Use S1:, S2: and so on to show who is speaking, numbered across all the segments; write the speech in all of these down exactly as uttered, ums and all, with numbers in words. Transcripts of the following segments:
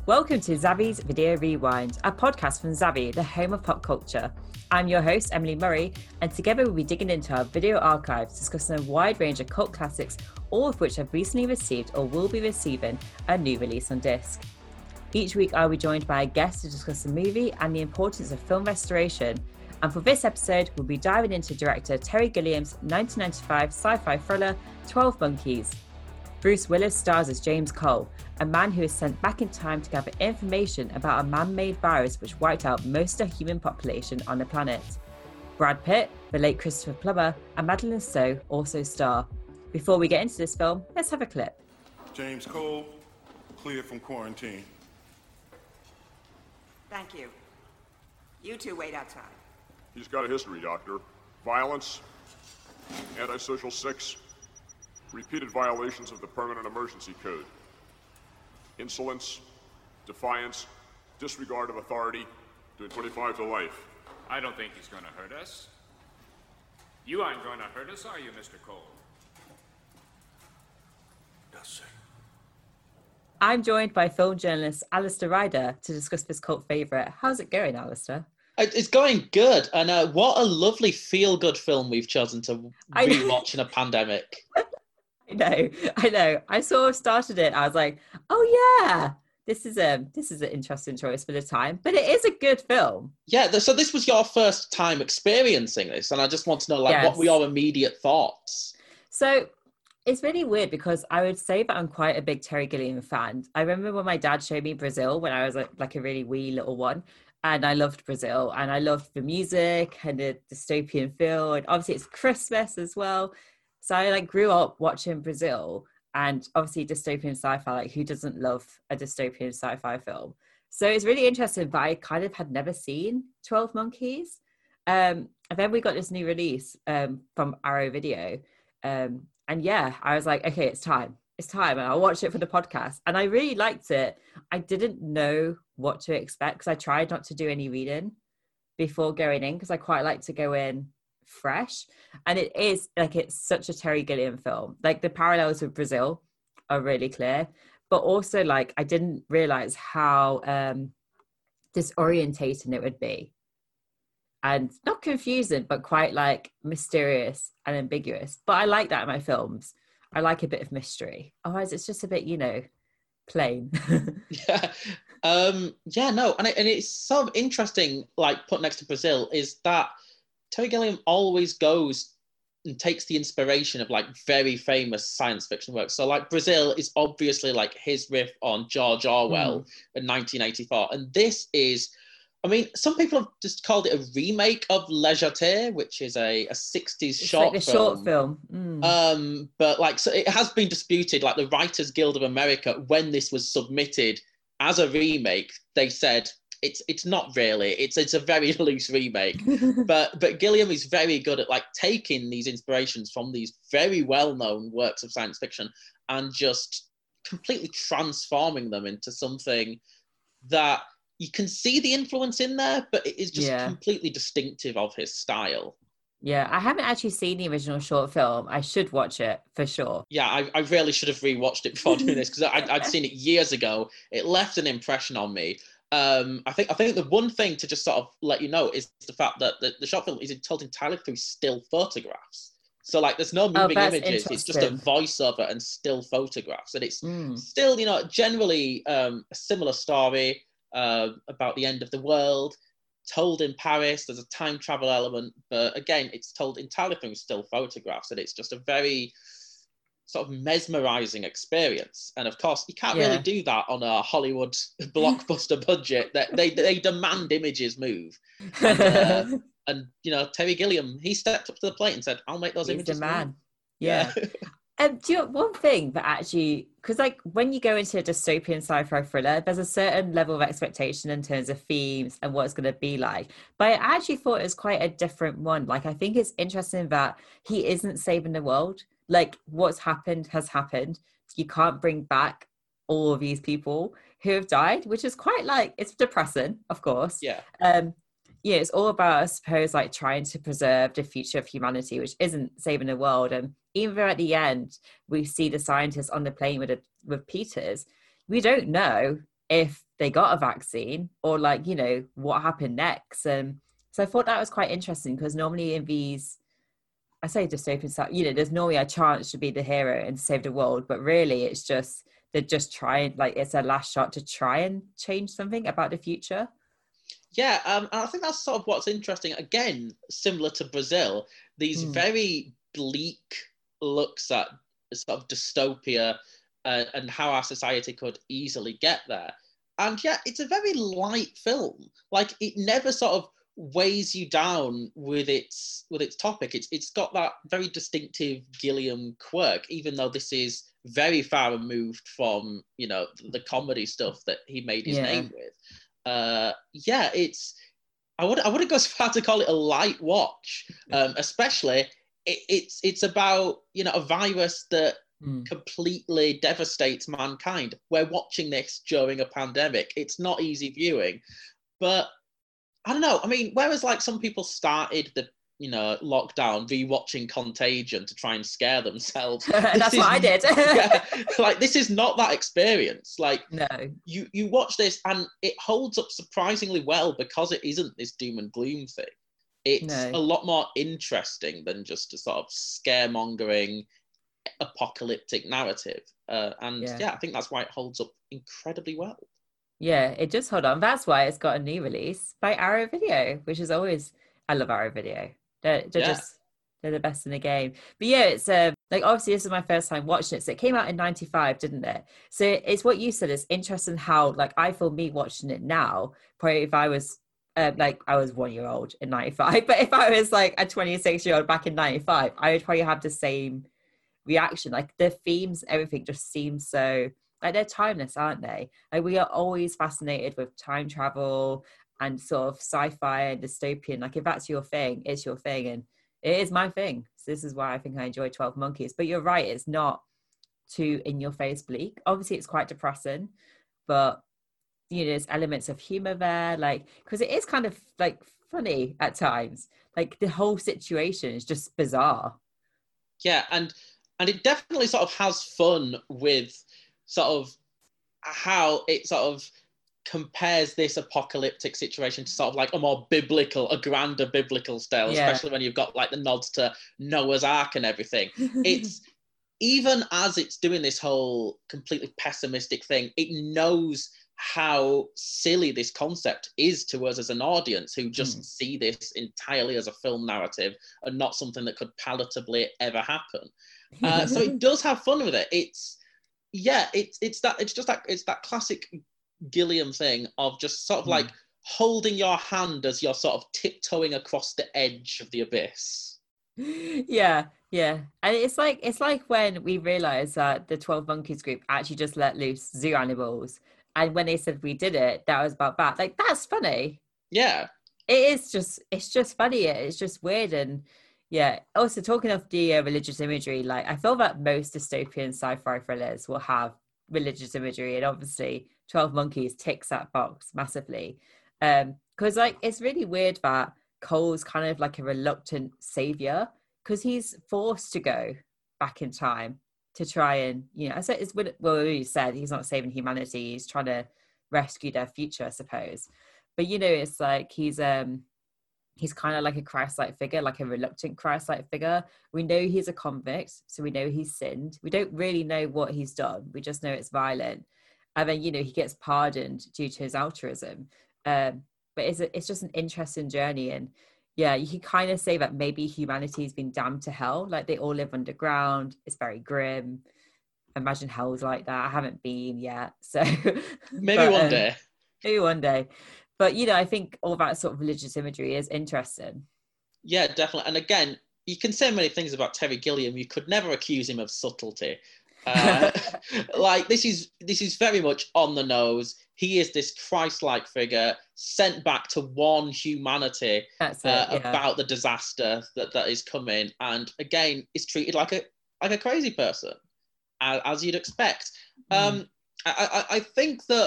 S1: Welcome to Zavvy's Video Rewind, a podcast from Zavvy, the home of pop culture. I'm your host, Emily Murray, and together we'll be digging into our video archives, discussing a wide range of cult classics, all of which have recently received or will be receiving a new release on disc. Each week I'll be joined by a guest to discuss the movie and the importance of film restoration. And for this episode, we'll be diving into director Terry Gilliam's nineteen ninety-five sci-fi thriller, twelve Monkeys. Bruce Willis stars as James Cole, a man who is sent back in time to gather information about a man-made virus which wiped out most of the human population on the planet. Brad Pitt, the late Christopher Plummer, and Madeleine Stowe also star. Before we get into this film, let's have a clip.
S2: James Cole, cleared from quarantine.
S3: Thank you. You two wait outside.
S4: He's got a history, Doctor. Violence, antisocial sex, repeated violations of the Permanent Emergency Code, insolence, defiance, disregard of authority, doing twenty-five to life.
S5: I don't think he's going to hurt us. You aren't going to hurt us, are you, Mister Cole?
S2: No, sir.
S1: I'm joined by film journalist Alistair Ryder to discuss this cult favourite. How's it going, Alistair?
S6: It's going good, and uh, what a lovely feel-good film we've chosen to rewatch in a pandemic.
S1: I know, I know. I sort of started it. I was like, "Oh yeah, this is a this is an interesting choice for the time." But it is a good film.
S6: Yeah. th- So this was your first time experiencing this, and I just want to know, like,
S1: Yes.
S6: what were your immediate thoughts?
S1: So it's really weird because I would say that I'm quite a big Terry Gilliam fan. I remember when my dad showed me Brazil when I was like, like a really wee little one. And I loved Brazil, and I loved the music and the dystopian feel, and obviously it's Christmas as well. So I like grew up watching Brazil, and obviously dystopian sci-fi. Like, who doesn't love a dystopian sci-fi film? So it's really interesting. But I kind of had never seen twelve Monkeys, um, and then we got this new release um, from Arrow Video, um, and yeah, I was like, okay, it's time. It's time, and I'll watch it for the podcast. And I really liked it. I didn't know what to expect because I tried not to do any reading before going in because I quite like to go in fresh. And it is like, it's such a Terry Gilliam film. Like, the parallels with Brazil are really clear, but also like I didn't realize how um disorientating it would be, and not confusing, but quite like mysterious and ambiguous. But I like that in my films. I like a bit of mystery. Otherwise, it's just a bit, you know, plain.
S6: Yeah. Um, yeah, no, and, it, and it's sort of interesting, like, put next to Brazil, is that Terry Gilliam always goes and takes the inspiration of, like, very famous science fiction works. So, like, Brazil is obviously, like, his riff on George Orwell mm. in nineteen eighty-four. And this is, I mean, some people have just called it a remake of Les Jetées, which is a, a sixties
S1: it's
S6: short
S1: like a
S6: film.
S1: short film. Mm.
S6: Um, but, like, so it has been disputed. Like, the Writers Guild of America, when this was submitted as a remake, they said it's it's not really. It's it's a very loose remake. but but Gilliam is very good at, like, taking these inspirations from these very well-known works of science fiction and just completely transforming them into something that you can see the influence in there, but it is just
S1: Yeah.
S6: completely distinctive of his style.
S1: Yeah, I haven't actually seen the original short film. I should watch it for sure.
S6: Yeah, I, I really should have rewatched it before doing this because I'd, I'd seen it years ago. It left an impression on me. Um, I think I think the one thing to just sort of let you know is the fact that the, the short film is told entirely through still photographs. So, like, there's no moving
S1: that's
S6: images. It's just a
S1: interesting.
S6: voiceover and still photographs. And it's
S1: Mm.
S6: still, you know, generally um, a similar story uh, about the end of the world, told in Paris. There's a time travel element, but again, it's told entirely through still photographs, and it's just a very sort of mesmerizing experience. And of course, you can't
S1: Yeah.
S6: really do that on a Hollywood blockbuster budget. That they they demand images move, and, uh, and you know, Terry Gilliam, he stepped up to the plate and said, "I'll make those
S1: He's
S6: images
S1: the man."
S6: move."
S1: Yeah. Um, do you know one thing that actually, because like when you go into a dystopian sci-fi thriller, there's a certain level of expectation in terms of themes and what it's going to be like. But I actually thought it was quite a different one. Like, I think it's interesting that he isn't saving the world. Like, what's happened has happened. You can't bring back all of these people who have died, which is quite like, it's depressing, of course.
S6: Yeah.
S1: Um, yeah, it's all about, I suppose, like trying to preserve the future of humanity, which isn't saving the world. And even though at the end we see the scientists on the plane with a, with Peters, we don't know if they got a vaccine, or like, you know, what happened next. And so I thought that was quite interesting, because normally in these, I say dystopian stuff, you know, there's normally a chance to be the hero and save the world, but really it's just, they're just trying, like it's their last shot to try and change something about the future.
S6: Yeah, um, and I think that's sort of what's interesting. Again, similar to Brazil, these mm. very bleak looks at sort of dystopia uh, and how our society could easily get there. And yeah, it's a very light film. Like, it never sort of weighs you down with its with its topic. It's it's got that very distinctive Gilliam quirk, even though this is very far removed from, you know, the comedy stuff that he made his yeah. name with. Uh, yeah, it's, I would I wouldn't go as far to call it a light watch, um, especially it, it's it's about, you know, a virus that mm. completely devastates mankind. We're watching this during a pandemic. It's not easy viewing, but I don't know. I mean, whereas like some people started the, you know, lockdown rewatching Contagion to try and scare themselves.
S1: That's is, what I did.
S6: yeah, like, this is not that experience. Like,
S1: no,
S6: you you watch this and it holds up surprisingly well, because it isn't this doom and gloom thing. It's no. a lot more interesting than just a sort of scaremongering apocalyptic narrative. Uh, and yeah. yeah, I think that's why it holds up incredibly well.
S1: Yeah, it just hold on. That's why it's got a new release by Arrow Video, which is always, I love Arrow Video. They're, they're yeah. just, they're the best in the game. But yeah, it's uh, like, obviously this is my first time watching it. So it came out in ninety-five, didn't it? So it's what you said. It's interesting how, like, I feel me watching it now, probably if I was, uh, like, I was one year old in ninety-five, but if I was like a twenty-six year old back in ninety-five, I would probably have the same reaction. Like, the themes, everything just seems so, like, they're timeless, aren't they? Like, we are always fascinated with time travel and sort of sci-fi and dystopian. Like, if that's your thing, it's your thing, and it is my thing. So this is why I think I enjoy twelve Monkeys. But you're right, it's not too in-your-face bleak. Obviously, it's quite depressing, but, you know, there's elements of humor there, like, because it is kind of, like, funny at times. Like, the whole situation is just bizarre.
S6: Yeah, and and it definitely sort of has fun with sort of how it sort of compares this apocalyptic situation to sort of like a more biblical, a grander biblical style, yeah. especially when you've got like the nods to Noah's Ark and everything. It's, even as it's doing this whole completely pessimistic thing, it knows how silly this concept is to us as an audience who just mm. see this entirely as a film narrative and not something that could palatably ever happen. Uh, so it does have fun with it. It's, yeah, it's it's that it's just that it's that classic Gilliam thing of just sort of mm. like holding your hand as you're sort of tiptoeing across the edge of the abyss.
S1: Yeah, yeah. And it's like it's like when we realized that the twelve Monkeys group actually just let loose zoo animals, and when they said we did it, that was about that. Like, that's funny.
S6: Yeah.
S1: It is just it's just funny. It's just weird. And yeah, also talking of the uh, religious imagery, like, I feel that most dystopian sci-fi thrillers will have religious imagery, and obviously twelve Monkeys ticks that box massively. Um, because, like, it's really weird that Cole's kind of like a reluctant savior, because he's forced to go back in time to try and, you know, I said it's what well you said, he's not saving humanity, he's trying to rescue their future, I suppose. But, you know, it's like he's um he's kind of like a Christ-like figure, like a reluctant Christ-like figure. We know he's a convict, so we know he's sinned. We don't really know what he's done. We just know it's violent. And then, you know, he gets pardoned due to his altruism. Um, but it's a, it's just an interesting journey. And yeah, you can kind of say that maybe humanity's been damned to hell. Like, they all live underground. It's very grim. Imagine hell's like that. I haven't been yet. So
S6: maybe
S1: but,
S6: one
S1: um,
S6: day.
S1: Maybe one day. But, you know, I think all that sort of religious imagery is interesting.
S6: Yeah, definitely. And again, you can say many things about Terry Gilliam. You could never accuse him of subtlety. Uh, like, this is this is very much on the nose. He is this Christ-like figure sent back to warn humanity
S1: That's it,
S6: uh,
S1: yeah.
S6: about the disaster that, that is coming. And again, is treated like a like a crazy person, as, as you'd expect. Mm. Um, I, I I think that,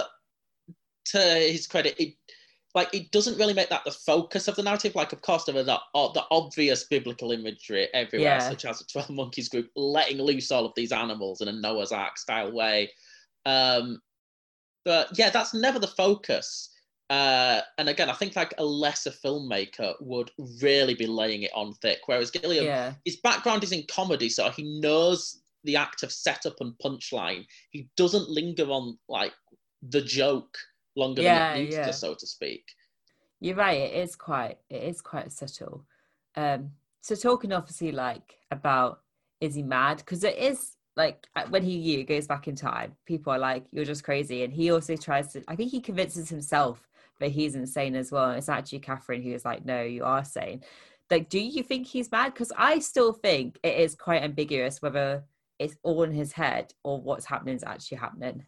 S6: to his credit, it like it doesn't really make that the focus of the narrative. Like, of course, there are the, the obvious biblical imagery everywhere,
S1: yeah.
S6: such as the twelve Monkeys group letting loose all of these animals in a Noah's Ark style way. Um, But yeah, that's never the focus. Uh, and again, I think like a lesser filmmaker would really be laying it on thick. Whereas Gilliam,
S1: Yeah.
S6: his background is in comedy, so he knows the act of setup and punchline. He doesn't linger on like the joke longer
S1: Yeah,
S6: than it needs
S1: yeah.
S6: to, so to speak.
S1: You're right. It is quite. It is quite subtle. Um, so talking obviously like about is he mad? Because it is like when he you goes back in time, people are like, you're just crazy, and he also tries to. I think he convinces himself that he's insane as well. And it's actually Catherine who is like, no, you are sane. Like, do you think he's mad? Because I still think it is quite ambiguous whether it's all in his head or what's happening is actually happening.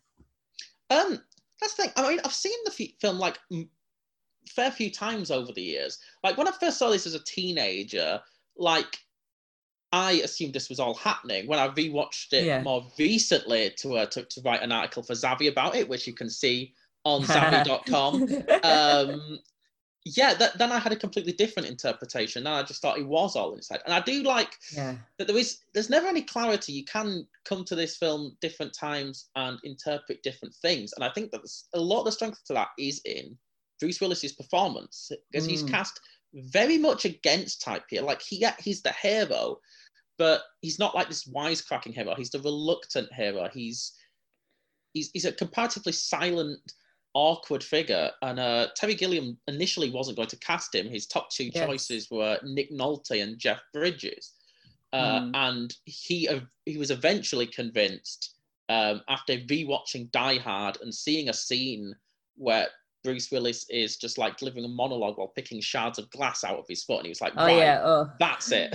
S6: Um, that's the thing. I mean, I've seen the f- film like m- fair few times over the years. Like when I first saw this as a teenager, like I assumed this was all happening. When I rewatched it
S1: Yeah.
S6: more recently to, uh, to to write an article for Zavvi about it, which you can see on Zavvi dot com. um, yeah, that, then I had a completely different interpretation. And I just thought it was all inside. And I do like
S1: Yeah.
S6: that there is, there's never any clarity. You can come to this film different times and interpret different things. And I think that a lot of the strength to that is in Bruce Willis's performance, because mm. he's cast very much against type here. Like he, he's the hero, but he's not like this wisecracking hero. He's the reluctant hero. He's, he's, he's a comparatively silent, awkward figure, and uh, Terry Gilliam initially wasn't going to cast him. His top two yes. choices were Nick Nolte and Jeff Bridges, uh, mm. and he uh, he was eventually convinced um, after rewatching Die Hard and seeing a scene where Bruce Willis is just like delivering a monologue while picking shards of glass out of his foot, and he was like,
S1: "Oh
S6: right,
S1: yeah, oh.
S6: that's it."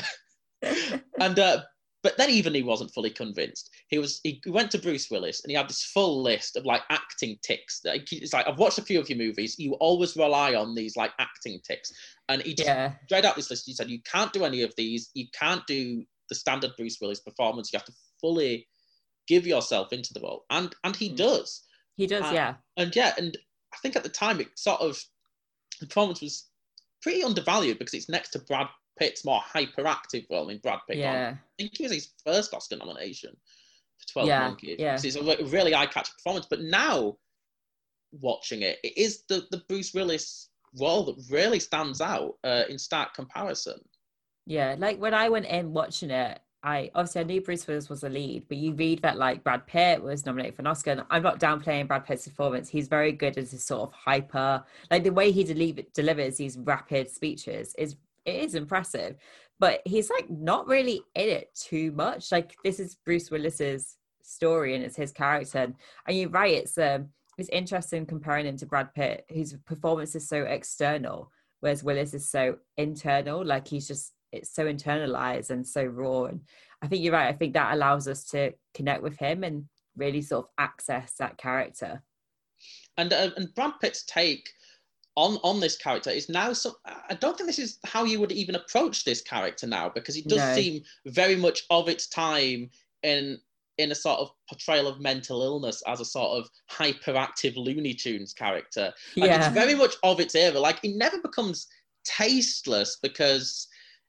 S6: and uh, but then even he wasn't fully convinced. He was he went to Bruce Willis and he had this full list of like acting tics. It's like, I've watched a few of your movies. You always rely on these like acting tics. And he just
S1: yeah.
S6: read out this list. He said, you can't do any of these. You can't do the standard Bruce Willis performance. You have to fully give yourself into the role. And and he mm. does.
S1: He does,
S6: and,
S1: yeah.
S6: And yeah, and I think at the time it sort of, the performance was pretty undervalued because it's next to Brad Pitt's more hyperactive role. I mean, Brad Pitt,
S1: yeah.
S6: on, I think it was his first Oscar nomination for twelve
S1: yeah,
S6: Monkeys.
S1: Yeah.
S6: It's a really eye-catching performance. But now, watching it, it is the, the Bruce Willis role that really stands out uh, in stark comparison.
S1: Yeah, like when I went in watching it, I obviously I knew Bruce Willis was the lead, but you read that like Brad Pitt was nominated for an Oscar, and I'm not downplaying Brad Pitt's performance. He's very good as his sort of hyper, like the way he deli- delivers these rapid speeches is it is impressive, but he's like not really in it too much. Like this is Bruce Willis's story and it's his character, and, and you're right. It's um it's interesting comparing him to Brad Pitt, whose performance is so external, whereas Willis is so internal. Like he's just it's so internalized and so raw. And I think you're right. I think that allows us to connect with him and really sort of access that character.
S6: And uh, and Brad Pitt's take on on this character is now so I don't think this is how you would even approach this character now, because it does
S1: no.
S6: seem very much of its time in in a sort of portrayal of mental illness as a sort of hyperactive Looney Tunes character. Like
S1: yeah.
S6: It's very much of its era. Like it never becomes tasteless because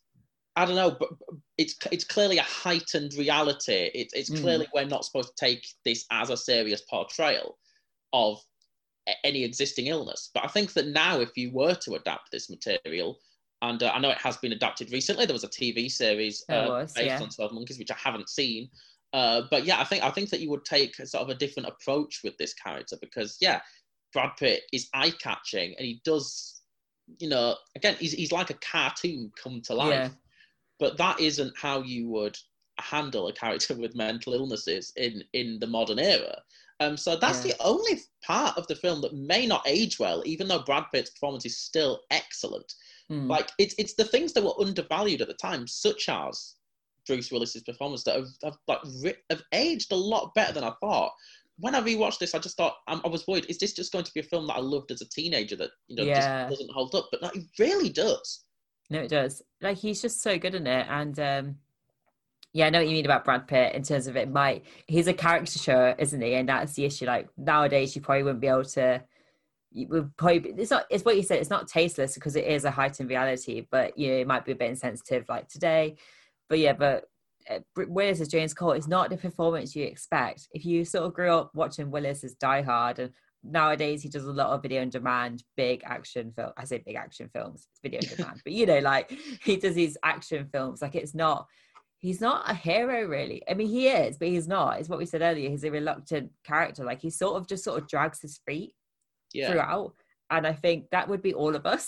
S6: I don't know, but it's it's clearly a heightened reality. It, it's mm. clearly we're not supposed to take this as a serious portrayal of any existing illness. But I think that now, if you were to adapt this material, and uh, I know it has been adapted recently, there was a T V series uh,
S1: was,
S6: based
S1: yeah.
S6: on twelve Monkeys, which I haven't seen. Uh, but yeah, I think I think that you would take a sort of a different approach with this character because, yeah, Brad Pitt is eye-catching and he does, you know, again, he's he's like a cartoon come to life.
S1: Yeah.
S6: But that isn't how you would handle a character with mental illnesses in, in the modern era. Um, so that's yeah. the only part of the film that may not age well, even though Brad Pitt's performance is still excellent. Mm. Like it's it's the things that were undervalued at the time, such as Bruce Willis's performance, that have, have like have aged a lot better than I thought. When I rewatched this, I just thought I, I was worried: is this just going to be a film that I loved as a teenager that you know
S1: yeah.
S6: just doesn't hold up? But no, it really does.
S1: No, it does. Like he's just so good in it, and um, yeah, I know what you mean about Brad Pitt in terms of it might. He's a caricature, isn't he? And that's the issue. Like nowadays, you probably wouldn't be able to. You would probably. It's not. It's what you said. It's not tasteless because it is a heightened reality, but you know, it might be a bit insensitive like today. But yeah, but uh, Willis as James Cole is not the performance you expect. If you sort of grew up watching Willis as Die Hard and nowadays he does a lot of video on demand, big action film. I say big action films, it's video on demand, but you know, like he does these action films. Like it's not, he's not a hero really. I mean, he is, but he's not. It's what we said earlier. He's a reluctant character. Like he sort of just sort of drags his feet yeah. throughout. And I think that would be all of us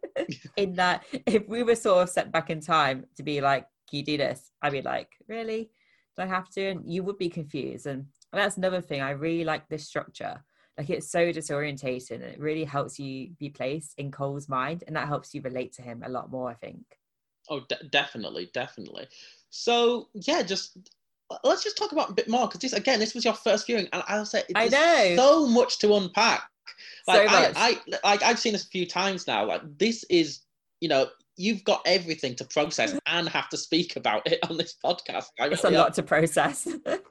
S1: in that if we were sort of set back in time to be like, can you do this? I'd be like, really? Do I have to? And you would be confused. And that's another thing. I really like this structure. Like it's so disorientating and it really helps you be placed in Cole's mind, and that helps you relate to him a lot more, I think.
S6: Oh, de- definitely, definitely. So yeah, just let's just talk about a bit more, because this again, this was your first viewing, and I'll say
S1: I know
S6: so much to unpack. Like
S1: so much.
S6: I, I, like I've seen this a few times now. Like this is, you know, you've got everything to process and have to speak about it on this podcast. I
S1: it's
S6: really
S1: a lot
S6: have.
S1: to process.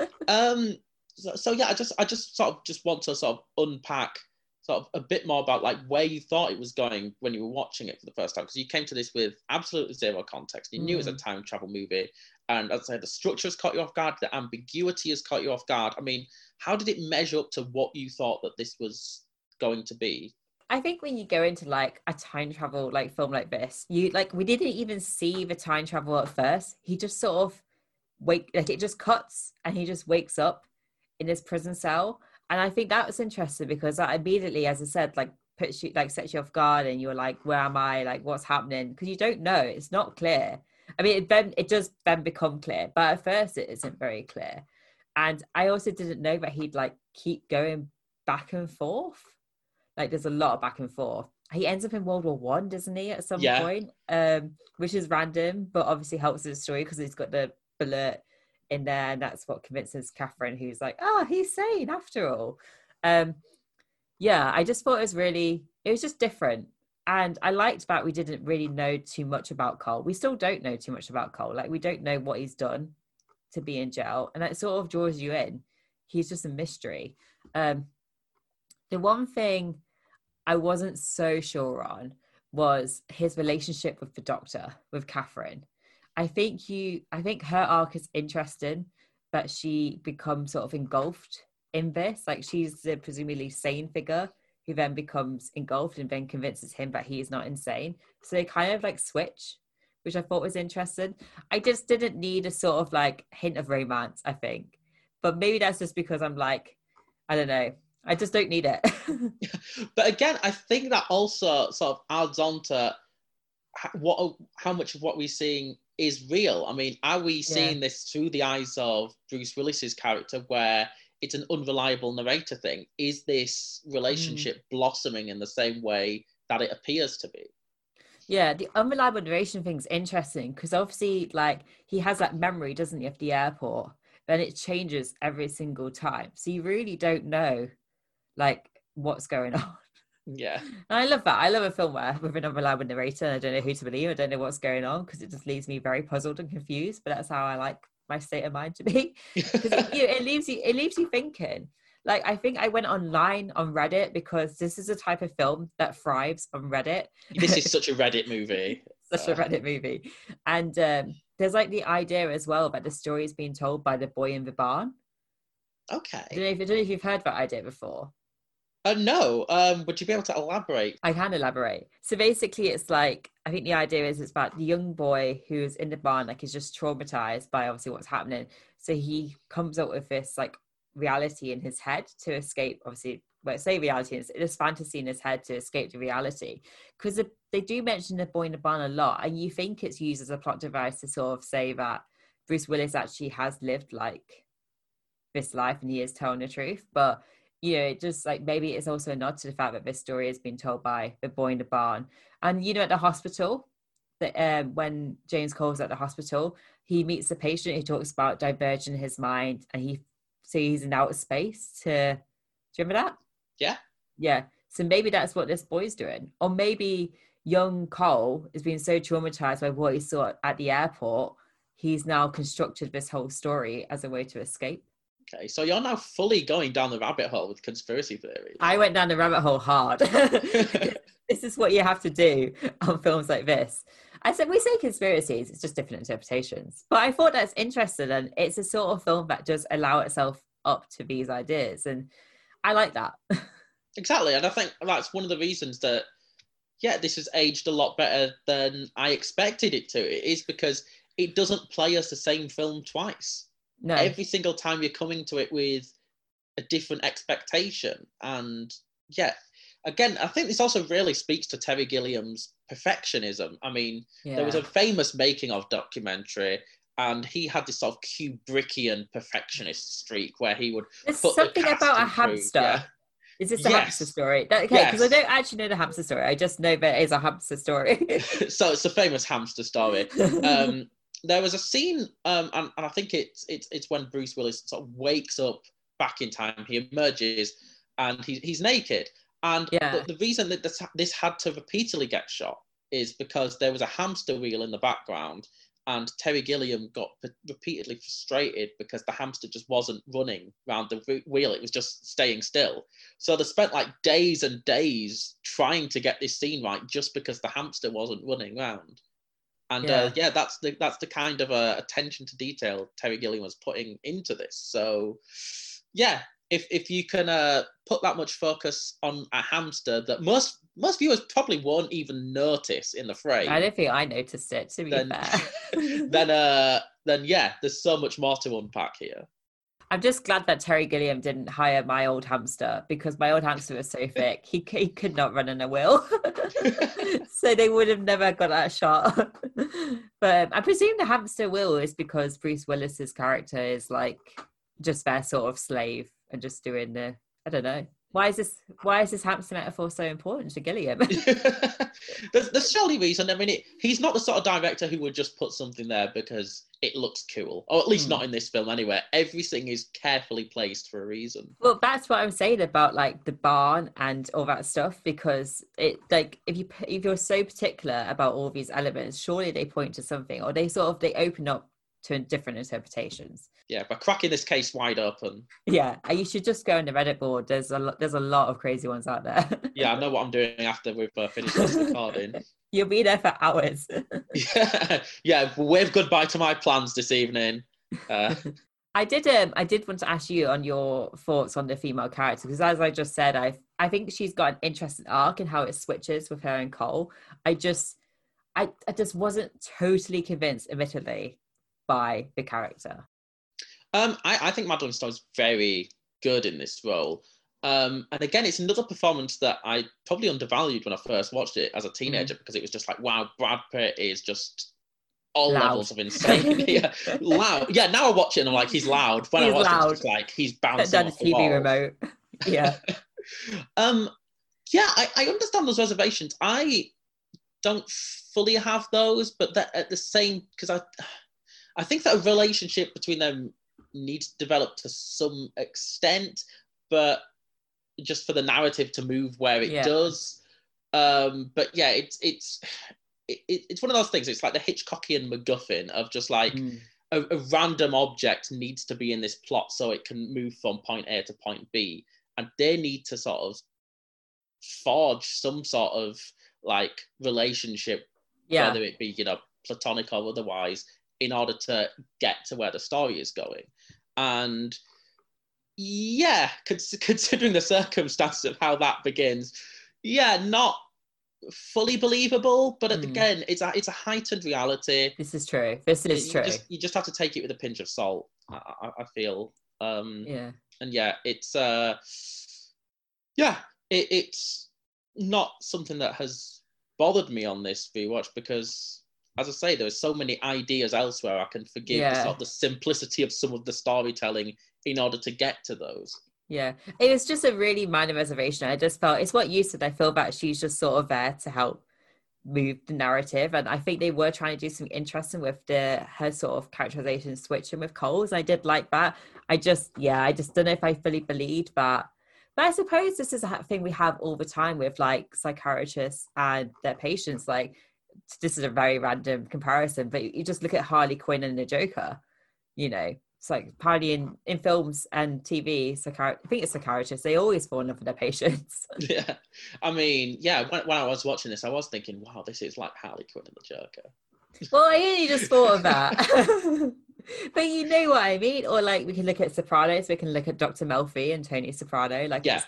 S6: um. So, so yeah, I just, I just sort of just want to sort of unpack sort of a bit more about like where you thought it was going when you were watching it for the first time, because you came to this with absolutely zero context. You mm. knew it was a time travel movie, and as I said, the structure has caught you off guard, the ambiguity has caught you off guard. I mean, how did it measure up to what you thought that this was going to be?
S1: I think when you go into like a time travel like film like this, you like we didn't even see the time travel at first. He just sort of wake like it just cuts and he just wakes up in his prison cell. And I think that was interesting because that immediately, as I said, like puts you like sets you off guard, and you're like, where am I? Like what's happening? Because you don't know. It's not clear. I mean, it then it does then become clear, but at first it isn't very clear. And I also didn't know that he'd like keep going back and forth. Like there's a lot of back and forth. He ends up in World War One, doesn't he, at some yeah. point? Um, which is random, but obviously helps the story because he's got the bullet in there, and that's what convinces Catherine, who's like, oh, he's sane after all. Um, yeah, I just thought it was really, it was just different. And I liked that we didn't really know too much about Cole. We still don't know too much about Cole. Like we don't know what he's done to be in jail, and that sort of draws you in. He's just a mystery. Um, the one thing I wasn't so sure on was his relationship with the doctor, with Catherine. I think you, I think her arc is interesting, but she becomes sort of engulfed in this. Like she's the presumably sane figure who then becomes engulfed and then convinces him that he is not insane. So they kind of like switch, which I thought was interesting. I just didn't need a sort of like hint of romance, I think. But maybe that's just because I'm like, I don't know. I just don't need it.
S6: But again, I think that also sort of adds on to what, how much of what we're seeing is real. I mean, are we seeing yeah. this through the eyes of Bruce Willis's character, where it's an unreliable narrator thing? Is this relationship mm. blossoming in the same way that it appears to be?
S1: Yeah, the unreliable narration thing's interesting because obviously, like, he has that memory, doesn't he, of the airport? Then it changes every single time. So you really don't know, like, what's going on.
S6: Yeah.
S1: And I love that. I love a film where with an unreliable narrator and I don't know who to believe. I don't know what's going on because it just leaves me very puzzled and confused. But that's how I like my state of mind to be. Because it, it leaves you, it leaves you thinking. Like, I think I went online on Reddit because this is a type of film that thrives on Reddit.
S6: This is such a Reddit movie.
S1: Such a Reddit movie. And um, there's like the idea as well about the story is being told by the boy in the barn.
S6: Okay.
S1: I don't know if, I don't know if you've heard that idea before.
S6: Uh, no, um, would you be able to elaborate?
S1: I can elaborate. So basically it's like, I think the idea is it's about the young boy who's in the barn, like he's just traumatized by obviously what's happening. So he comes up with this like reality in his head to escape, obviously, well, say reality, it's this fantasy in his head to escape the reality. Because they do mention the boy in the barn a lot, and you think it's used as a plot device to sort of say that Bruce Willis actually has lived like this life and he is telling the truth. But you know, it just like maybe it's also a nod to the fact that this story has been told by the boy in the barn. And you know, at the hospital, that um, when James Cole's at the hospital, he meets the patient. He talks about diverging his mind, and he sees in outer space. To do you remember that?
S6: Yeah,
S1: yeah. So maybe that's what this boy's doing, or maybe young Cole is being so traumatized by what he saw at the airport, he's now constructed this whole story as a way to escape.
S6: Okay, so you're now fully going down the rabbit hole with conspiracy theories.
S1: I went down the rabbit hole hard. This is what you have to do on films like this. I said, we say conspiracies, it's just different interpretations. But I thought that's interesting, and it's a sort of film that does allow itself up to these ideas. And I like that.
S6: Exactly, and I think that's one of the reasons that, yeah, this has aged a lot better than I expected it to. It is because it doesn't play us the same film twice.
S1: No.
S6: Every single time you're coming to it with a different expectation. And yeah, again, I think this also really speaks to Terry Gilliam's perfectionism. I mean,
S1: Yeah.
S6: there was a famous making of documentary, and he had this sort of Kubrickian perfectionist streak where he would
S1: There's
S6: put the
S1: something
S6: cast
S1: about a
S6: through-
S1: hamster.
S6: yeah.
S1: Is this a
S6: Yes.
S1: hamster story? That, okay, because
S6: Yes.
S1: I don't actually know the hamster story. I just know that it is a hamster story.
S6: So it's a famous hamster story. Um, there was a scene, um, and, and I think it's it's it's when Bruce Willis sort of wakes up back in time. He emerges, and he, he's naked. And
S1: Yeah.
S6: the, the reason that this, this had to repeatedly get shot is because there was a hamster wheel in the background, and Terry Gilliam got p- repeatedly frustrated because the hamster just wasn't running around the whe- wheel. It was just staying still. So they spent like days and days trying to get this scene right just because the hamster wasn't running around. And
S1: Yeah.
S6: uh, yeah, that's the that's the kind of uh, attention to detail Terry Gilliam was putting into this. So yeah, if if you can uh, put that much focus on a hamster that most most viewers probably won't even notice in the frame,
S1: I don't think I noticed it, to be
S6: Then-
S1: fair.
S6: then uh then yeah, there's so much more to unpack here.
S1: I'm just glad that Terry Gilliam didn't hire my old hamster, because my old hamster was so thick he, c- he could not run in a wheel. So they would have never got that shot. But um, I presume the hamster wheel is because Bruce Willis's character is like just their sort of slave and just doing the, I don't know. Why is this why is this hamster metaphor so important to Gilliam?
S6: there's, there's surely reason. I mean, it, he's not the sort of director who would just put something there because it looks cool, or at least
S1: Mm.
S6: not in this film anyway. Everything is carefully placed for a reason.
S1: Well, that's what I'm saying about like the barn and all that stuff, because it like if you if you're so particular about all these elements, surely they point to something, or they sort of they open up to different interpretations.
S6: Yeah, by cracking this case wide open.
S1: Yeah, and you should just go on the Reddit board. There's a lot. There's a lot of crazy ones out there.
S6: Yeah, I know what I'm doing after we've uh, finished this recording.
S1: You'll be there for hours.
S6: Yeah, yeah. Wave goodbye to my plans this evening. Uh,
S1: I did. Um, I did want to ask you on your thoughts on the female character, because as I just said, I I think she's got an interesting arc in how it switches with her and Cole. I just, I, I just wasn't totally convinced, admittedly, by the character.
S6: um, I, I think Madeline Stowe's very good in this role. Um, and again, it's another performance that I probably undervalued when I first watched it as a teenager, because it was just like, wow, Brad Pitt is just all
S1: Loud.
S6: levels of insane. Yeah, loud. Yeah, now I watch it and I'm like, he's loud. When
S1: He's
S6: I watch it,
S1: loud.
S6: it's just like he's
S1: Put
S6: bouncing
S1: down the
S6: off the
S1: T V
S6: walls.
S1: remote. Yeah.
S6: um, yeah, I, I understand those reservations. I don't fully have those, but that at the same, because I, I think that a relationship between them needs to develop to some extent, but just for the narrative to move where it
S1: Yeah.
S6: does. Um, but yeah, it's it's it, it's one of those things. It's like the Hitchcockian MacGuffin of just like
S1: Mm.
S6: a, a random object needs to be in this plot so it can move from point A to point B, and they need to sort of forge some sort of like relationship,
S1: Yeah.
S6: whether it be, you know, platonic or otherwise, in order to get to where the story is going. And yeah, cons- considering the circumstances of how that begins, yeah, not fully believable, but
S1: Mm.
S6: again, it's a, it's a heightened reality.
S1: This is true. This is
S6: you
S1: true.
S6: Just, you just have to take it with a pinch of salt, I, I, I feel. Um,
S1: Yeah.
S6: and yeah, it's uh, yeah, it, it's not something that has bothered me on this rewatch, because, as I say, there are so many ideas elsewhere. I can forgive the,
S1: Yeah.
S6: sort of the simplicity of some of the storytelling in order to get to those.
S1: Yeah, it was just a really minor reservation. I just felt it's what you said. I feel that she's just sort of there to help move the narrative, and I think they were trying to do something interesting with the her sort of characterization switching with Coles. I did like that. I just, yeah, I just don't know if I fully believed that. But I suppose this is a thing we have all the time with like psychiatrists and their patients. Like, this is a very random comparison, but you just look at Harley Quinn and the Joker. You know, it's like apparently in, in films and T V, psychiat- I think it's psychiatrists, they always fall in love with their patients.
S6: Yeah, I mean, yeah, when, when I was watching this, I was thinking, wow, this is like Harley Quinn and the Joker.
S1: Well, I only just thought of that. But you know what I mean? Or like we can look at Sopranos, we can look at Doctor Melfi and Tony Soprano. Like
S6: Yeah.
S1: it's, it's, a,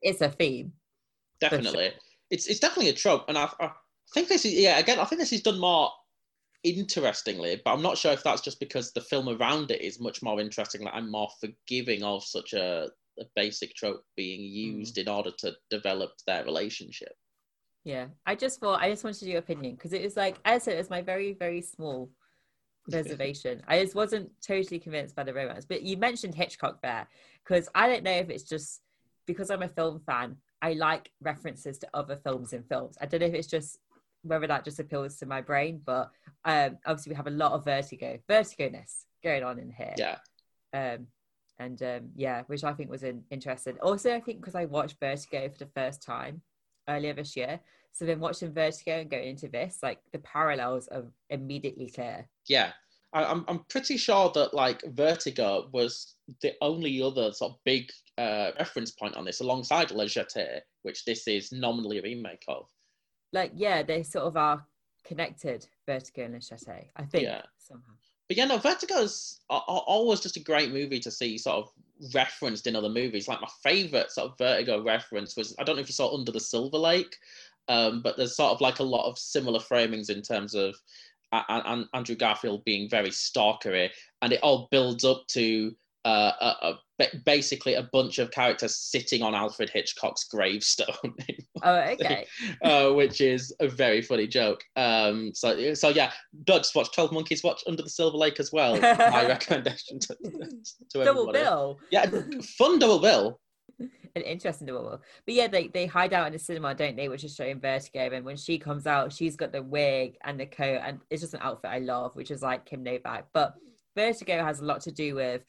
S1: it's a theme.
S6: Definitely.
S1: Sure.
S6: It's it's definitely a trope. And I, I think this is, yeah, again, I think this is done more interestingly, but I'm not sure if that's just because the film around it is much more interesting. Like I'm more forgiving of such a, a basic trope being used mm. in order to develop their relationship.
S1: Yeah, I just thought, I just wanted your opinion because it was like, as I said, it's my very, very small reservation. I just wasn't totally convinced by the romance. But you mentioned Hitchcock there, because I don't know if it's just because I'm a film fan, I like references to other films in films. I don't know if it's just whether that just appeals to my brain, but um, obviously we have a lot of vertigo, vertigo-ness going on in here.
S6: Yeah.
S1: Um, and um, yeah, which I think was in, interesting. Also, I think because I watched Vertigo for the first time earlier this year, so then watching Vertigo and going into this, like the parallels are immediately clear.
S6: Yeah, I, I'm I'm pretty sure that like Vertigo was the only other sort of big uh, reference point on this, alongside Le Jetée, which this is nominally a remake of.
S1: Like, yeah, they sort of are connected, Vertigo and Le Jetée, I think,
S6: yeah.
S1: somehow.
S6: But yeah, no, Vertigo is always just a great movie to see sort of referenced in other movies. Like my favourite sort of Vertigo reference was, I don't know if you saw Under the Silver Lake, um, but there's sort of like a lot of similar framings in terms of uh, uh, Andrew Garfield being very stalkery, and it all builds up to uh, a, a, basically a bunch of characters sitting on Alfred Hitchcock's gravestone.
S1: Oh, okay.
S6: uh, which is a very funny joke. Um, so, so yeah, just watch twelve Monkeys, watch Under the Silver Lake as well. My recommendation to, to everybody.
S1: Double bill.
S6: Yeah, fun double bill.
S1: An interesting double bill. But yeah, they, they hide out in the cinema, don't they, which is showing Vertigo. And when she comes out, she's got the wig and the coat, and it's just an outfit I love, which is like Kim Novak. But Vertigo has a lot to do with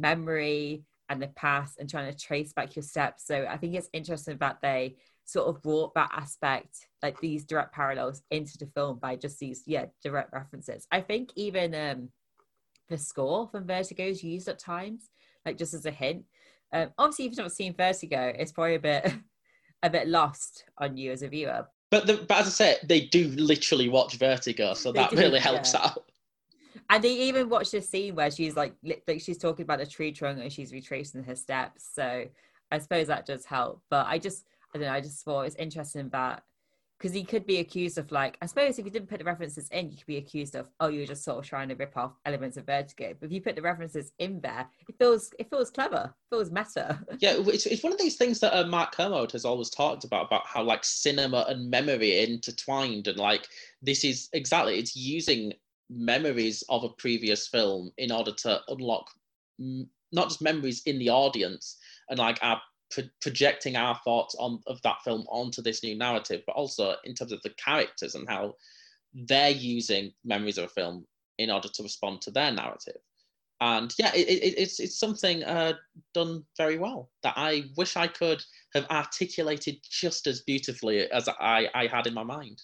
S1: memory and the past and trying to trace back your steps. So I think it's interesting that they sort of brought that aspect, like these direct parallels, into the film by just these, yeah, direct references. I think even um, the score from Vertigo is used at times, like just as a hint. Um, obviously, if you've not seen Vertigo, it's probably a bit, a bit lost on you as a viewer.
S6: But, the, but as I said, they do literally watch Vertigo, so that do, really helps yeah. out.
S1: And they even watch this scene where she's like, like she's talking about a tree trunk and she's retracing her steps. So I suppose that does help. But I just, I don't know, I just thought it's interesting that, because he could be accused of like, I suppose if you didn't put the references in, you could be accused of, oh, you're just sort of trying to rip off elements of Vertigo. But if you put the references in there, it feels, it feels clever, it feels meta.
S6: Yeah, it's, it's one of these things that uh, Mark Kermode has always talked about, about how like cinema and memory are intertwined. And like, this is exactly, it's using memories of a previous film in order to unlock m- not just memories in the audience and like our pro- projecting our thoughts on of that film onto this new narrative, but also in terms of the characters and how they're using memories of a film in order to respond to their narrative. And yeah, it, it, it's it's something uh, done very well that I wish I could have articulated just as beautifully as I, I had in my mind.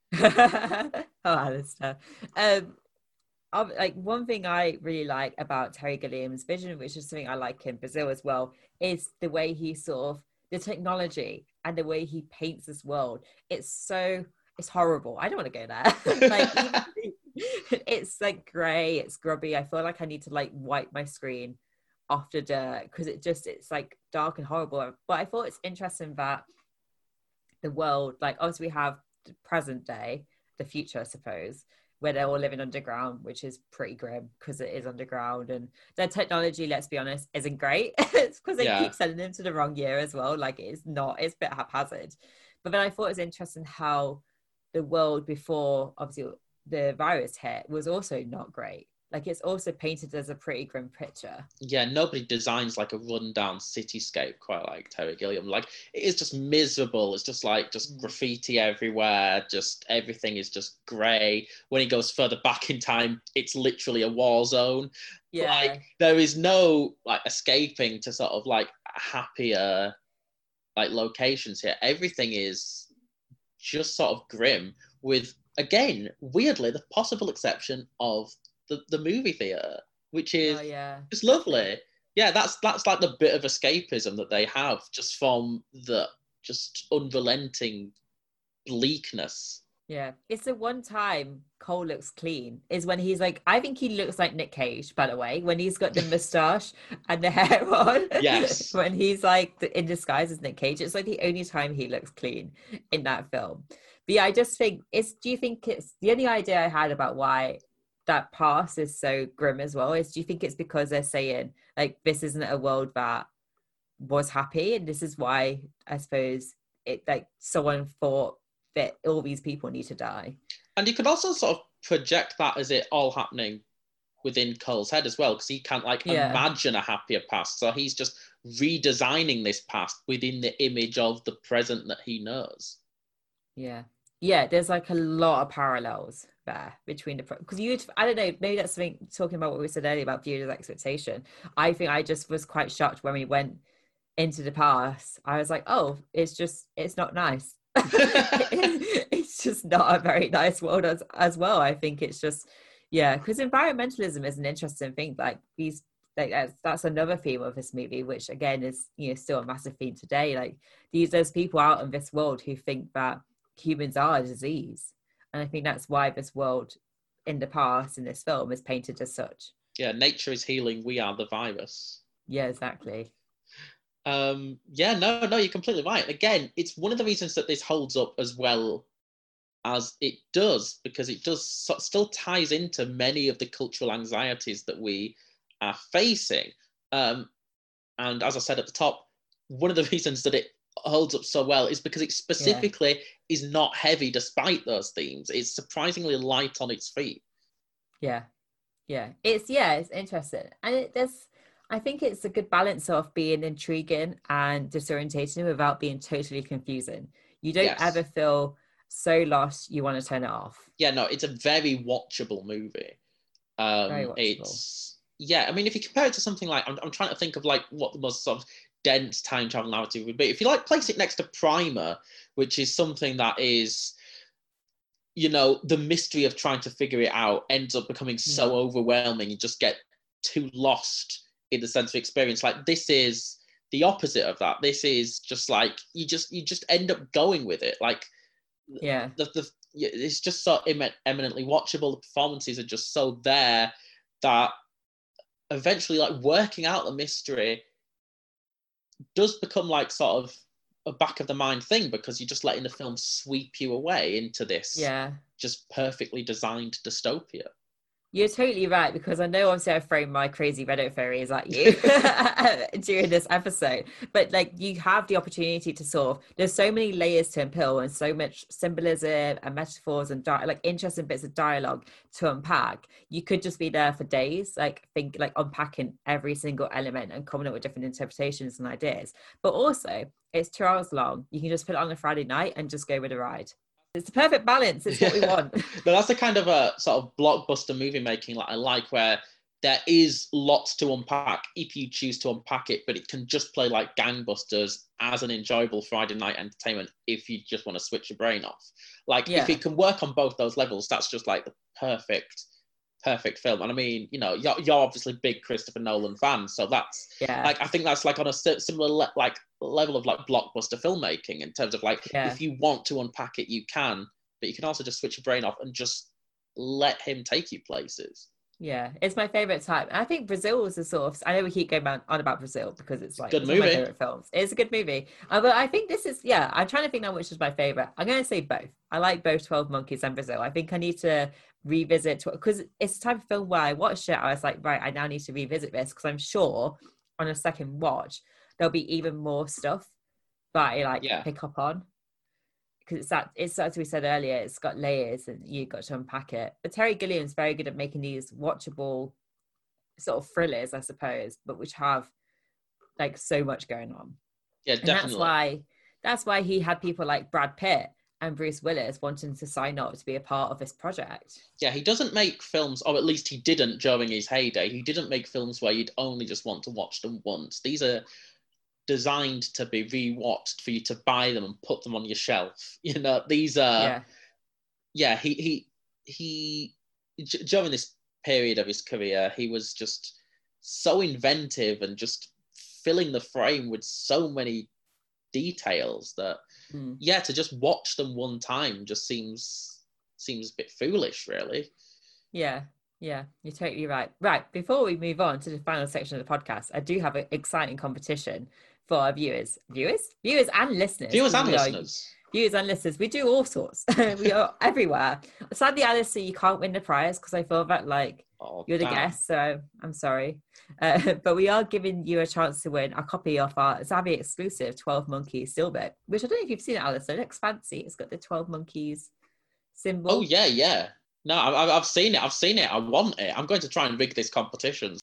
S1: Oh, Alistair. Um, like one thing I really like about Terry Gilliam's vision, which is something I like in Brazil as well, is the way he sort of, the technology and the way he paints this world. It's so, it's horrible. I don't want to go there. Like, even, it's like grey, it's grubby. I feel like I need to like wipe my screen off the dirt because it just, it's like dark and horrible. But I thought it's interesting that the world, like obviously we have present day, the future I suppose, where they're all living underground, which is pretty grim because it is underground, and their technology, let's be honest, isn't great. It's because they yeah. keep sending them to the wrong year as well. Like it's not, it's a bit haphazard. But then I thought it was interesting how the world before obviously the virus hit was also not great. Like it's also painted as a pretty grim picture.
S6: Yeah, nobody designs like a rundown cityscape quite like Terry Gilliam. Like it is just miserable. It's just like just mm. graffiti everywhere. Just everything is just grey. When he goes further back in time, it's literally a war zone.
S1: Yeah.
S6: Like there is no like escaping to sort of like happier like locations here. Everything is just sort of grim with, again, weirdly, the possible exception of The, the movie theater, which is
S1: oh, yeah.
S6: just lovely. Yeah, that's that's like the bit of escapism that they have just from the just unrelenting bleakness
S1: Yeah, it's the one time Cole looks clean is when he's like, I think he looks like Nick Cage, by the way, when he's got the mustache and the hair on.
S6: Yes.
S1: When he's like in disguise as Nick Cage, it's like the only time he looks clean in that film. But yeah, I just think it's, do you think it's, the only idea I had about why that past is so grim as well is, do you think it's because they're saying like, this isn't a world that was happy, and this is why I suppose it, like, someone thought that all these people need to die.
S6: And you could also sort of project that as it all happening within Cole's head as well, because he can't like
S1: Yeah.
S6: imagine a happier past. So he's just redesigning this past within the image of the present that he knows.
S1: Yeah. Yeah, there's like a lot of parallels there between the, because you, I don't know, maybe that's something, talking about what we said earlier about viewers' expectation. I think I just was quite shocked when we went into the past. I was like, oh, it's just, it's not nice. It's just not a very nice world as, as well. I think it's just, yeah, because environmentalism is an interesting thing. Like these, like that's, that's another theme of this movie, which again is, you know, still a massive theme today. Like these, there's people out in this world who think that humans are a disease, and I think that's why this world in the past in this film is painted as such.
S6: Yeah, nature is healing, we are the virus.
S1: Yeah, exactly.
S6: Um, yeah, no, no, you're completely right. Again, it's one of the reasons that this holds up as well as it does, because it does so, still ties into many of the cultural anxieties that we are facing. Um, and as I said at the top, one of the reasons that it holds up so well is because it specifically yeah. is not heavy despite those themes. It's surprisingly light on its feet.
S1: Yeah, yeah, it's yeah, it's interesting, and it, there's. I think it's a good balance of being intriguing and disorientating without being totally confusing. You don't yes. ever feel so lost you want to turn it off.
S6: Yeah, no, it's a very watchable movie. Um, very watchable. It's yeah, I mean, if you compare it to something like, I'm, I'm trying to think of like what the most sort of dense time travel narrative would be. If you like place it next to Primer, which is something that is, you know, the mystery of trying to figure it out ends up becoming so mm. overwhelming, you just get too lost in the sensory experience. Like this is the opposite of that. This is just like you just you just end up going with it. Like
S1: yeah,
S6: the, the it's just so em- eminently watchable. The performances are just so there that eventually, like working out the mystery does become like sort of a back of the mind thing, because you're just letting the film sweep you away into this
S1: yeah
S6: just perfectly designed dystopia.
S1: You're totally right, because I know obviously I've thrown my crazy Reddit theories at you during this episode, but like you have the opportunity to sort of, there's so many layers to unpeel and so much symbolism and metaphors and di- like interesting bits of dialogue to unpack. You could just be there for days, like think like unpacking every single element and coming up with different interpretations and ideas. But also it's two hours long. You can just put it on a Friday night and just go with a ride. It's the perfect balance. It's what we want.
S6: But that's the kind of a sort of blockbuster movie making like I like, where there is lots to unpack if you choose to unpack it, but it can just play like gangbusters as an enjoyable Friday night entertainment if you just want to switch your brain off. Like yeah. if it can work on both those levels, that's just like the perfect, perfect film. And I mean, you know, you're, you're obviously a big Christopher Nolan fan, so that's
S1: yeah.
S6: like I think that's like on a similar le- like level of like blockbuster filmmaking in terms of like
S1: yeah.
S6: if you want to unpack it, you can, but you can also just switch your brain off and just let him take you places.
S1: Yeah, it's my favorite type. I think Brazil was a sort of, I know we keep going on about Brazil because it's like
S6: good
S1: it's
S6: movie.
S1: One of my favorite films. It's a good movie. Uh, but I think this is, yeah, I'm trying to think now which is my favorite. I'm going to say both. I like both twelve Monkeys and Brazil. I think I need to revisit, because it's the type of film where I watched it, I was like, right, I now need to revisit this, because I'm sure on a second watch, there'll be even more stuff that I like
S6: yeah.
S1: pick up on. Because it's that, it's as we said earlier, it's got layers and you've got to unpack it. But Terry Gilliam's very good at making these watchable sort of thrillers, I suppose, but which have like so much going on.
S6: Yeah, definitely.
S1: And that's why that's why he had people like Brad Pitt and Bruce Willis wanting to sign up to be a part of this project.
S6: Yeah, he doesn't make films, or at least he didn't during his heyday. He didn't make films where you'd only just want to watch them once. These are designed to be rewatched for you to buy them and put them on your shelf. You know, these are
S1: yeah,
S6: yeah he he he d- during this period of his career, he was just so inventive and just filling the frame with so many details that mm. yeah to just watch them one time just seems seems a bit foolish, really.
S1: Yeah, yeah, you're totally right. Right, before we move on to the final section of the podcast, I do have an exciting competition for our viewers, viewers, viewers and listeners.
S6: Viewers and
S1: we are-
S6: listeners.
S1: Viewers and listeners, we do all sorts. We are everywhere. Sadly, Alistair, you can't win the prize because I feel that like
S6: Oh,
S1: you're the
S6: damn.
S1: guest, so I'm sorry. Uh, but we are giving you a chance to win a copy of our Zavvi exclusive twelve Monkeys Steelbook, which I don't know if you've seen it, Alistair. It looks fancy. It's got the twelve Monkeys symbol.
S6: Oh, yeah, yeah. No, I've, I've seen it. I've seen it. I want it. I'm going to try and rig this competition.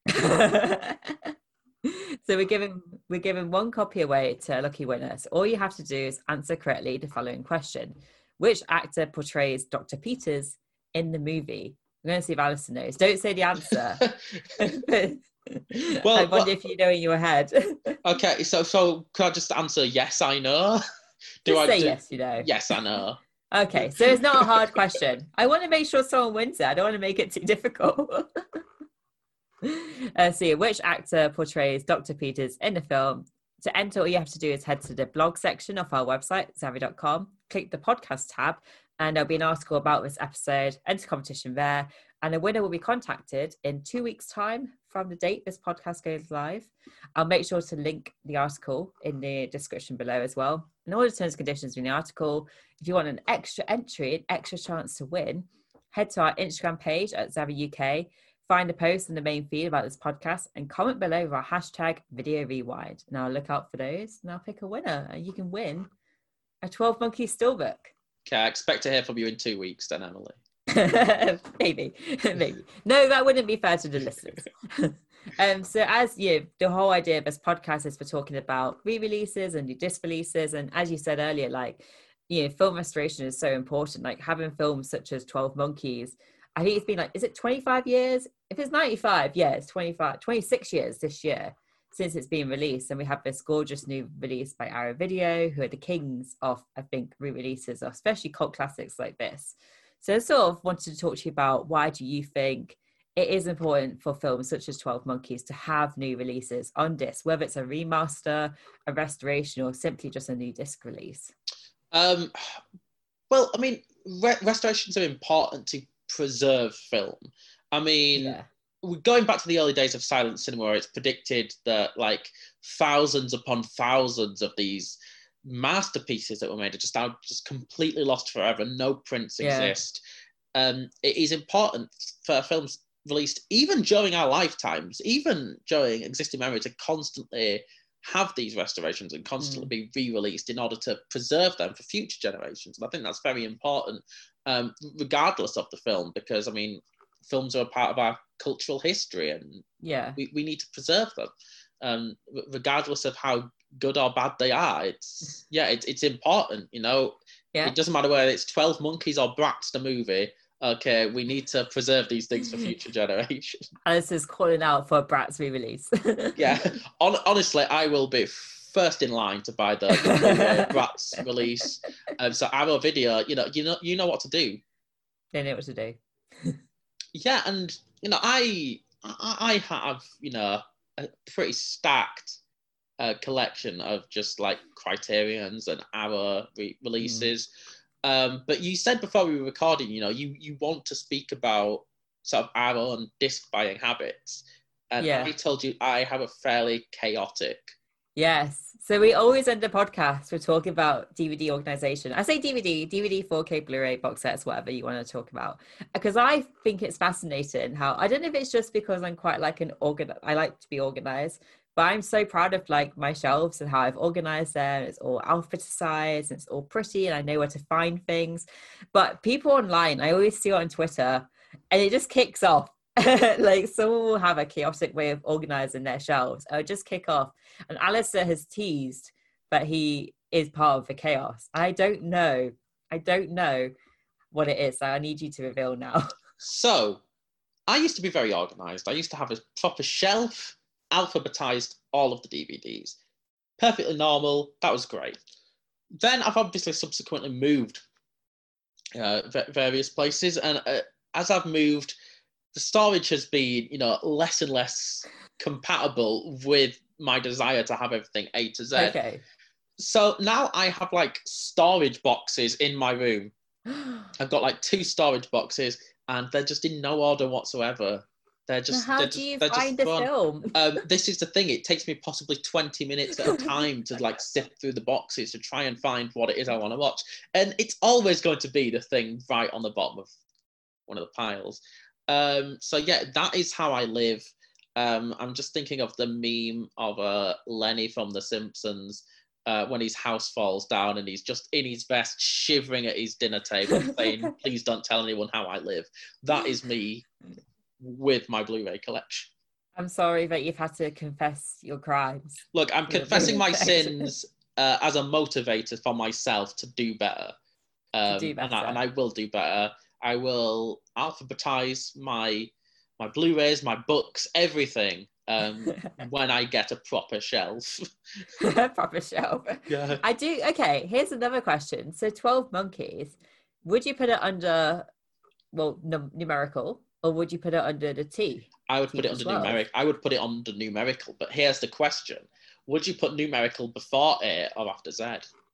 S1: So we're giving we're giving one copy away to lucky winners. All you have to do is answer correctly the following question: which actor portrays Doctor Peters in the movie? I'm going to see if Alistair knows. Don't say the answer.
S6: Well,
S1: I wonder
S6: well-
S1: if you know in your head.
S6: Okay, so so could I just answer yes, I know? Do
S1: Just
S6: I
S1: say
S6: do-
S1: yes, you know.
S6: Yes, I know.
S1: Okay, so it's not a hard question. I want to make sure someone wins it. I don't want to make it too difficult. uh, see, which actor portrays Doctor Peters in the film? To enter, all you have to do is head to the blog section of our website, zavvi dot com, click the podcast tab, and there'll be an article about this episode, enter competition there, and a winner will be contacted in two weeks' time from the date this podcast goes live. I'll make sure to link the article in the description below as well. And all the terms and conditions in the article. If you want an extra entry, an extra chance to win, head to our Instagram page at Zavvi U K, find a post in the main feed about this podcast, and comment below with our hashtag Video Rewind. And I'll look out for those, and I'll pick a winner, and you can win a twelve Monkeys Steelbook.
S6: Okay, I expect to hear from you in two weeks then, Emily.
S1: maybe, maybe. No, that wouldn't be fair to the listeners. um, so as you, the whole idea of this podcast is for talking about re-releases and new disc releases, and as you said earlier, like, you know, film restoration is so important. Like having films such as twelve Monkeys, I think it's been like, is it twenty-five years? If it's ninety-five, yeah, it's twenty-five, twenty-six years this year since it's been released. And we have this gorgeous new release by Arrow Video, who are the kings of, I think, re-releases, especially cult classics like this. So I sort of wanted to talk to you about, why do you think it is important for films such as twelve Monkeys to have new releases on disc, whether it's a remaster, a restoration, or simply just a new disc release?
S6: Um, well, I mean, re- restorations are important to preserve film. I mean,
S1: Yeah.
S6: we're going back to the early days of silent cinema, where it's predicted that like thousands upon thousands of these masterpieces that were made are just now just completely lost forever. No prints
S1: Yeah.
S6: exist. Um, it is important for films released even during our lifetimes, even during existing memory, to constantly have these restorations and constantly be re-released in order to preserve them for future generations. And I think that's very important, um, regardless of the film, because I mean, films are a part of our cultural history, and
S1: Yeah.
S6: we, we need to preserve them, um, regardless of how good or bad they are. It's yeah, it's it's important, you know.
S1: Yeah.
S6: It doesn't matter whether it's twelve Monkeys or Bratz the movie. Okay, we need to preserve these things for future generations.
S1: Alice is calling out for a Bratz re-release.
S6: Yeah, On, honestly, I will be first in line to buy the, the Bratz release. Um, so Arrow Video, you know, you know, you know what to do.
S1: They know what to do.
S6: Yeah, and you know, I I, I have you know a pretty stacked uh, collection of just like Criterions and Arrow re- releases. Mm. Um, but you said before we were recording, you know, you you want to speak about sort of Arrow and disc buying habits, and
S1: Yeah.
S6: I told you I have a fairly chaotic.
S1: Yes. So we always end the podcast with talking about D V D organization. I say D V D, D V D, four K, Blu-ray, box sets, whatever you want to talk about. Because I think it's fascinating how, I don't know if it's just because I'm quite like an organ, I like to be organized, but I'm so proud of like my shelves and how I've organized them. It's all alphabetized, it's all pretty, and I know where to find things. But people online, I always see it on Twitter, and it just kicks off. Like someone will have a chaotic way of organizing their shelves. It'll just kick off. And Alistair has teased that he is part of the chaos. I don't know. I don't know what it is. So I need you to reveal now.
S6: So, I used to be very organized. I used to have a proper shelf, alphabetized all of the D V Ds. Perfectly normal. That was great. Then I've obviously subsequently moved uh, various places, and uh, as I've moved, the storage has been, you know, less and less compatible with my desire to have everything A to Z.
S1: Okay.
S6: So now I have like storage boxes in my room I've got like two storage boxes, and they're just in no order whatsoever. They're
S1: So
S6: just.
S1: how
S6: they're
S1: do
S6: just,
S1: you
S6: they're
S1: find
S6: just
S1: the
S6: fun.
S1: film?
S6: Um, this is the thing. It takes me possibly twenty minutes at a time to like sift through the boxes to try and find what it is I want to watch, and it's always going to be the thing right on the bottom of one of the piles. Um, so yeah, that is how I live. Um, I'm just thinking of the meme of uh, Lenny from The Simpsons. Uh, when his house falls down and he's just in his vest, shivering at his dinner table, saying, "Please don't tell anyone how I live." That is me with my Blu-ray collection.
S1: I'm sorry that you've had to confess your crimes.
S6: Look, I'm
S1: Your
S6: confessing my
S1: Blu-ray
S6: sins uh, as a motivator for myself to do better. Um,
S1: do
S6: And, I,
S1: better.
S6: and I will do better. I will alphabetize my my Blu-rays, my books, everything. Um, when I get a proper shelf.
S1: Proper shelf.
S6: Yeah.
S1: I do. Okay, here's another question. So twelve Monkeys, would you put it under, well, num- numerical, or would you put it under the T?
S6: I would
S1: T
S6: put it
S1: for
S6: under
S1: twelve?
S6: numeric. I would put it under numerical. But here's the question: would you put numerical before A or after Z?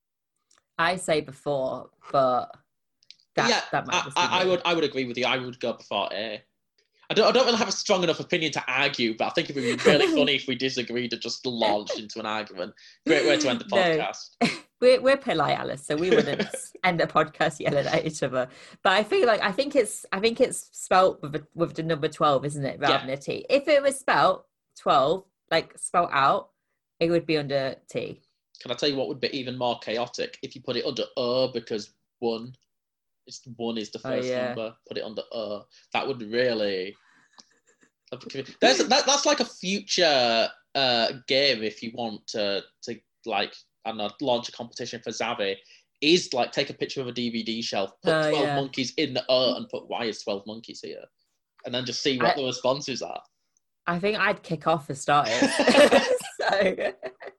S1: I say before, but that,
S6: yeah,
S1: that might
S6: I,
S1: just be
S6: I, I
S1: me.
S6: would. I would agree with you. I would go before A. I don't, I don't really have a strong enough opinion to argue, but I think it would be really funny if we disagreed and just launched into an argument. Great way to end the
S1: No.
S6: podcast.
S1: We're, we're polite, Alice, so we wouldn't end the podcast yelling at each other. But I feel like I think it's I think it's spelt with, a, with the number twelve, isn't it, rather
S6: Yeah.
S1: than a T? If it was spelt twelve, like spelt out, it would be under T.
S6: Can I tell you what would be even more chaotic? If you put it under O, because one, it's one is the
S1: Oh,
S6: first
S1: yeah.
S6: number. Put it under O. That would really. There's that, that's like a future uh, game if you want to to like I don't know, launch a competition for Zavi. Is like take a picture of a D V D shelf, put
S1: Oh,
S6: twelve
S1: yeah.
S6: monkeys in the O, and put why is twelve monkeys here, and then just see what
S1: I-
S6: the responses are.
S1: I think I'd kick off for starters. So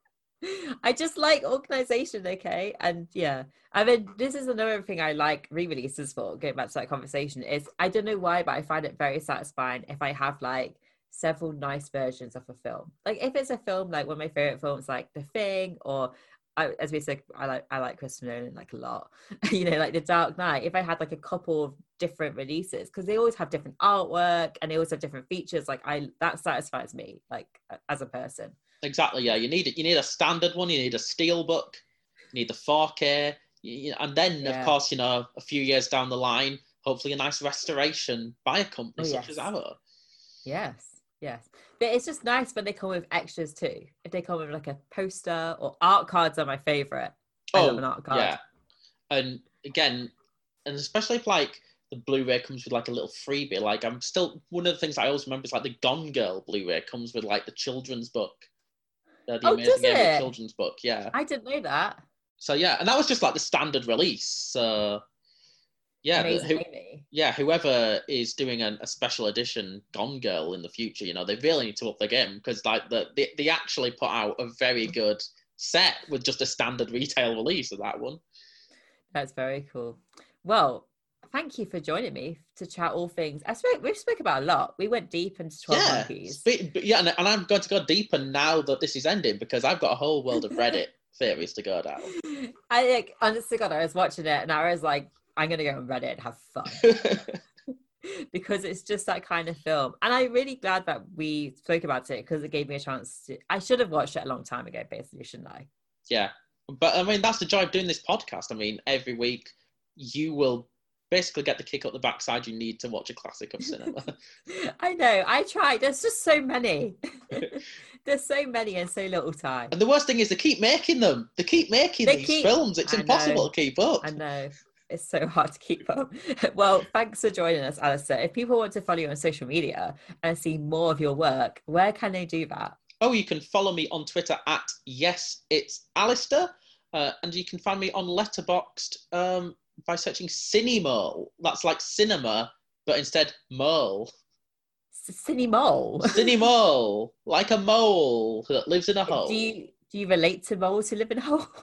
S1: I just like organization, okay? And yeah, I mean, this is another thing I like re-releases for, going back to that conversation, is I don't know why, but I find it very satisfying if I have like several nice versions of a film. Like if it's a film, like one of my favorite films, like The Thing, or I, as we said, I like I like Christopher Nolan like a lot. You know, like The Dark Knight. If I had like a couple of different releases, because they always have different artwork and they always have different features, like I that satisfies me, like as a person.
S6: Exactly, yeah. You need it. You need a standard one. You need a steelbook. You need the four K, you, and then
S1: Yeah.
S6: of course, you know, a few years down the line, hopefully a nice restoration by a company
S1: Oh,
S6: such
S1: yes.
S6: as Arrow.
S1: Yes, yes. But it's just nice when they come with extras too. If they come with like a poster or art cards are my favorite. I love an art card.
S6: yeah. And again, and especially if like the Blu-ray comes with like a little freebie. Like I'm still one of the things I always remember is like the Gone Girl Blu-ray comes with like the children's book. Uh, the
S1: Oh,
S6: Amazing
S1: does
S6: Area
S1: it?
S6: children's book, yeah.
S1: I didn't know that.
S6: So yeah, and that was just like the standard release. So yeah, the,
S1: Amazing
S6: who,
S1: Amy.
S6: yeah, whoever is doing an, a special edition Gone Girl in the future, you know, they really need to up the game because like the, they they actually put out a very good set with just a standard retail release of that one.
S1: That's very cool. Well, thank you for joining me to chat all things. I spoke, we've spoke about a lot. We went deep into twelve
S6: yeah,
S1: Monkeys.
S6: Spe- but yeah, and, and I'm going to go deeper now that this is ending because I've got a whole world of Reddit theories to go down.
S1: I like, honest to God, I was watching it and I was like, I'm gonna go on Reddit and have fun. Because it's just that kind of film, and I'm really glad that we spoke about it because it gave me a chance to. I should have watched it a long time ago, basically, shouldn't I?
S6: Yeah, but I mean that's the joy of doing this podcast. I mean, every week you will basically get the kick up the backside you need to watch a classic of cinema.
S1: I know. I tried. There's just so many. There's so many in so little time.
S6: And the worst thing is they keep making them. They keep making
S1: They
S6: these
S1: keep-
S6: films. It's
S1: I
S6: impossible
S1: know.
S6: to keep up.
S1: I know. It's so hard to keep up. Well, thanks for joining us, Alistair. If people want to follow you on social media and see more of your work, where can they do that?
S6: Oh, you can follow me on Twitter at yes, it's Alistair. Uh, and you can find me on Letterboxd um, by searching Cinemole. That's like cinema, but instead mole.
S1: Cine Mole.
S6: Cinemole, like a mole that lives in a hole.
S1: Do you do you relate to moles who live in holes?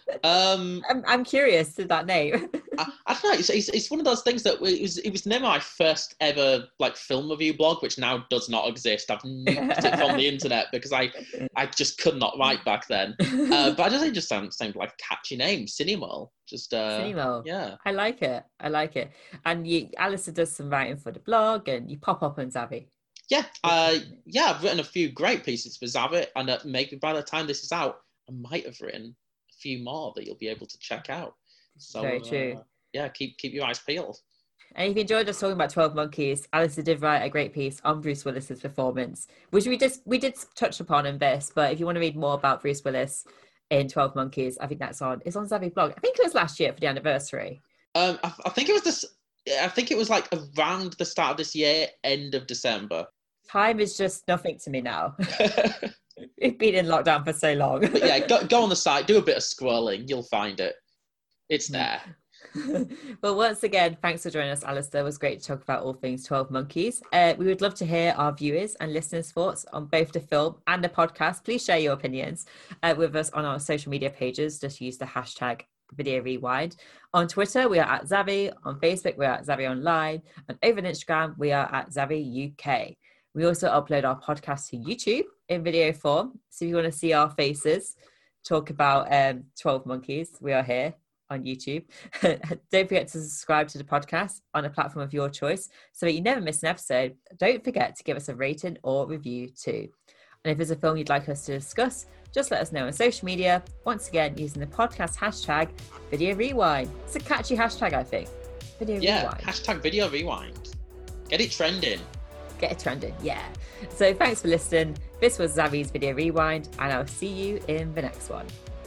S6: Um,
S1: I'm, I'm curious to that name.
S6: I, I don't know. It's, it's, it's one of those things that it was it was never my first ever like film review blog, which now does not exist. I've nuked it from the internet because I I just could not write back then. Uh, but I just think it just sounds sounds like a catchy name, Cinemol. Just uh,
S1: Cinemol.
S6: Yeah,
S1: I like it. I like it. And you, Alistair does some writing for the blog, and you pop up on Zavvi.
S6: Yeah, uh, yeah. I've written a few great pieces for Zavvi, and uh, maybe by the time this is out, I might have written a few more that you'll be able to check out. So,
S1: Very true.
S6: Uh, yeah, keep keep your eyes peeled.
S1: And if you enjoyed us talking about twelve Monkeys, Alistair did write a great piece on Bruce Willis's performance, which we just we did touch upon in this. But if you want to read more about Bruce Willis in twelve Monkeys, I think that's on it's on Zavvi blog. I think it was last year for the anniversary.
S6: Um, I, I think it was this. I think it was like around the start of this year, end of December.
S1: Time is just nothing to me now. We've been in lockdown for so long.
S6: But yeah, go, go on the site, do a bit of scrolling, you'll find it. It's there.
S1: Well, once again, thanks for joining us, Alistair. It was great to talk about all things twelve Monkeys. Uh, we would love to hear our viewers and listeners' thoughts on both the film and the podcast. Please share your opinions uh, with us on our social media pages. Just use the hashtag Video Rewind. On Twitter, we are at Zavvi. On Facebook, we are at Zavvi Online. And over on Instagram, we are at Zavvi U K. We also upload our podcast to YouTube in video form. So if you want to see our faces, talk about um, twelve Monkeys, we are here on YouTube. Don't forget to subscribe to the podcast on a platform of your choice so that you never miss an episode. Don't forget to give us a rating or review too. And if there's a film you'd like us to discuss, just let us know on social media. Once again, using the podcast hashtag Video Rewind. It's a catchy hashtag, I think. Video
S6: Yeah,
S1: Rewind.
S6: hashtag Video Rewind. Get it trending.
S1: Get it trending, yeah. So thanks for listening. This was Zavvi's Video Rewind, and I'll see you in the next one.